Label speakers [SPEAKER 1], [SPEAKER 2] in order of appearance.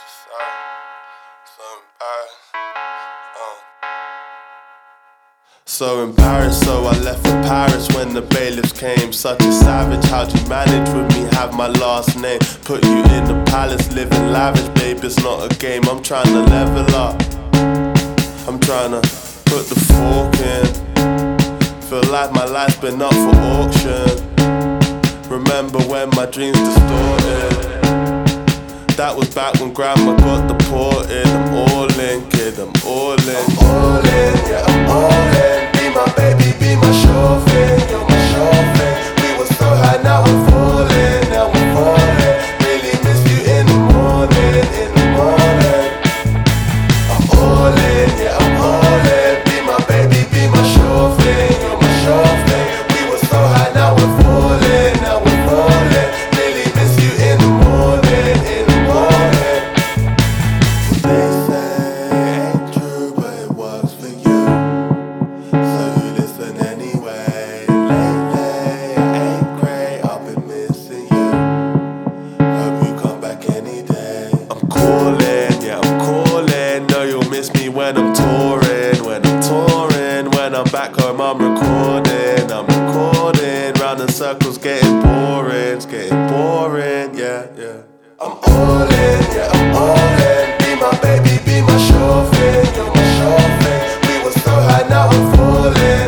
[SPEAKER 1] So embarrassed, so I left for Paris when the bailiffs came. Such a savage, how'd you manage with me? Have my last name. Put you in the palace, living lavish, babe, it's not a game. I'm trying to level up, I'm trying to put the fork in. Feel like my life's been up for auction. Remember when my dreams distorted? That was back when grandma got deported. I'm all in, kid, I'm all in.
[SPEAKER 2] I'm all in, yeah, I'm all in. Be my baby, be my sure thing. You're my sure thing. We were so high, now we're falling, now we're falling. Really miss you in the morning, in the morning. I'm all in, yeah, I'm all in. Be my baby, be my sure thing. You're my sure thing. We were so high, now we're falling, now we're falling. Really miss you in the morning, in the morning.
[SPEAKER 1] They say it ain't true, but it works for you. So you listen anyway. Lately, I ain't great, I've been missing you. Hope you come back any day. I'm calling, yeah, I'm calling. Know you'll miss me when I'm touring. When I'm touring, when I'm back home, I'm recording. Round in circles, getting boring. It's getting boring, yeah, yeah.
[SPEAKER 2] I'm all in, yeah, I'm all in. Be my baby, be my sure thing. You're my sure thing. We were so high, now we're falling.